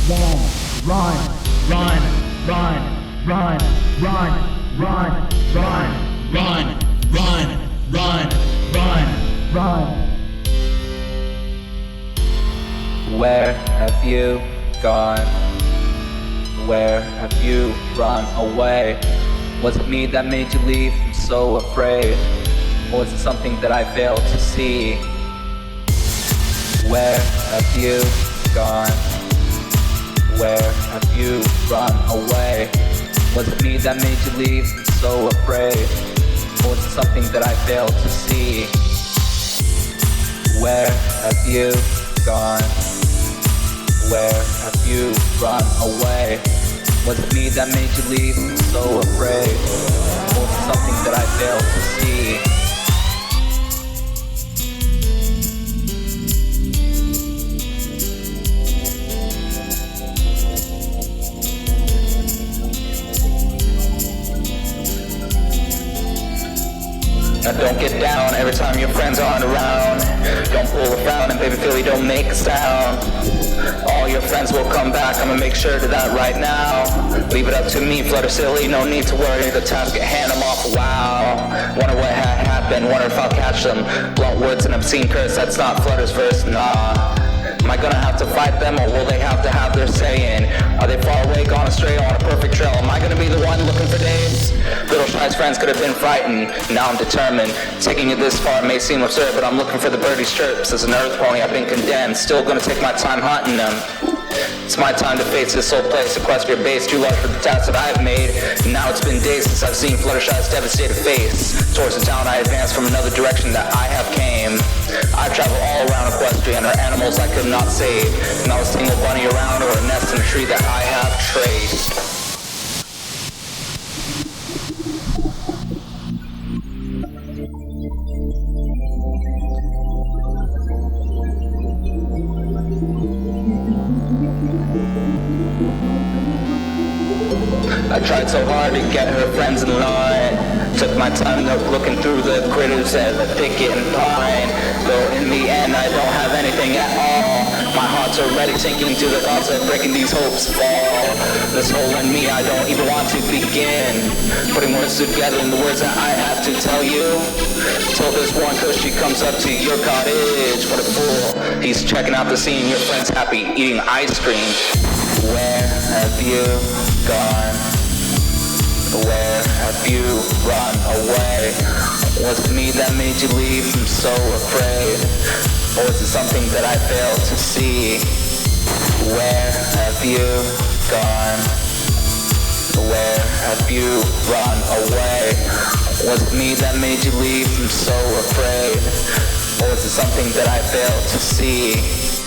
Run, run, run, run, run, run, run, run, run, run, run, run. Where have you gone? Where have you run away? Was it me that made you leave? I'm so afraid. Or was it something that I failed to see? Where have you gone? Where have you run away? Was it me that made you leave? I'm so afraid. Or was it something that I failed to see? Where have you gone? Where have you run away? Was it me that made you leave? I'm so afraid. Or was it something that I failed to see? Now don't get down every time your friends aren't around. Don't pull a frown and baby Philly don't make a sound. All your friends will come back, I'ma make sure of that right now. Leave it up to me, Flutter Silly, no need to worry. The task at hand, I'm off, wow. Wonder what had happened, wonder if I'll catch them. Blunt words and obscene curse, that's not Flutter's verse, nah. Am I gonna have to fight them, or will they have to have their say in? Are they far away, gone astray, on a perfect trail? Am I gonna be the one looking for days? Little Shy's friends could have been frightened, now I'm determined. Taking it this far may seem absurd, but I'm looking for the birdie's chirps. As an earth pony, I've been condemned, still gonna take my time hunting them. It's my time to face this whole place, sequester your base, too large for the task that I've made. Now it's been days since I've seen Fluttershy's devastated face. Towards the town I advance from another direction that I have came. I've traveled all around Equestria and her animals I could not save. Not a single bunny around or a nest in a tree that I have traced. I tried so hard to get her friends in line. Took my time looking through the critters and the thicket and pine. Though in the end I don't have anything at all. My heart's already sinking to the thoughts of breaking these hopes fall. This hole in me I don't even want to begin. Putting words together in the words that I have to tell you. Till this one cushy comes up to your cottage. What a fool, he's checking out the scene. Your friend's happy eating ice cream. Where have you gone? Where have you run away? Was it me that made you leave? I'm so afraid. Or was it something that I failed to see? Where have you gone? Where have you run away? Was it me that made you leave? I'm so afraid. Or was it something that I failed to see?